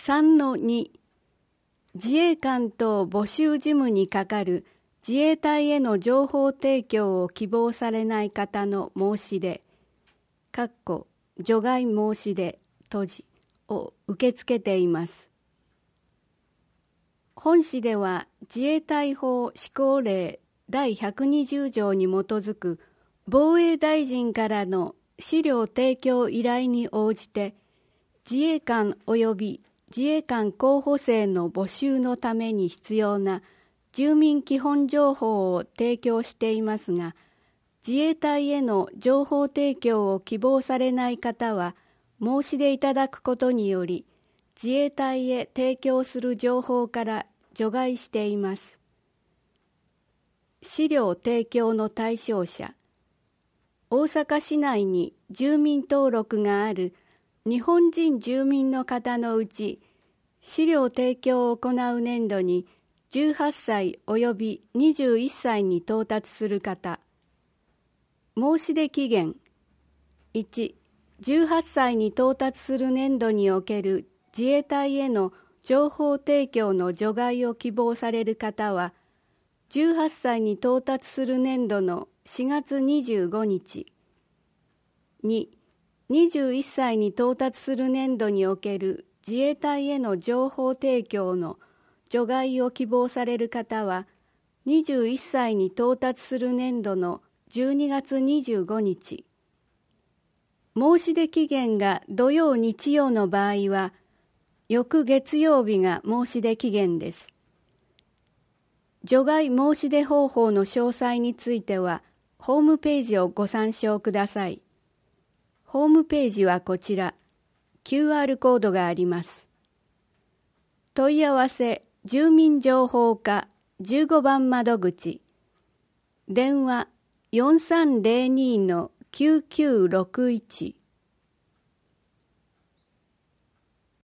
3-2 自衛官等募集事務に係る自衛隊への情報提供を希望されない方の申し出除外申し出閉じを受け付けています。本誌では自衛隊法施行令第120条に基づく防衛大臣からの資料提供依頼に応じて自衛官及び自衛官候補生の募集のために必要な住民基本情報を提供していますが、自衛隊への情報提供を希望されない方は申し出いただくことにより、自衛隊へ提供する情報から除外しています。資料提供の対象者、大阪市内に住民登録がある日本人住民の方のうち、資料提供を行う年度に18歳及び21歳に到達する方。申し出期限。1、18歳に到達する年度における自衛隊への情報提供の除外を希望される方は、18歳に到達する年度の4月25日。2、21歳に到達する年度における自衛隊への情報提供の除外を希望される方は、21歳に到達する年度の12月25日。申し出期限が土曜日曜の場合は、翌月曜日が申し出期限です。除外申し出方法の詳細については、ホームページをご参照ください。ホームページはこちら、QR コードがあります。問い合わせ住民情報課15番窓口、電話 4302-9961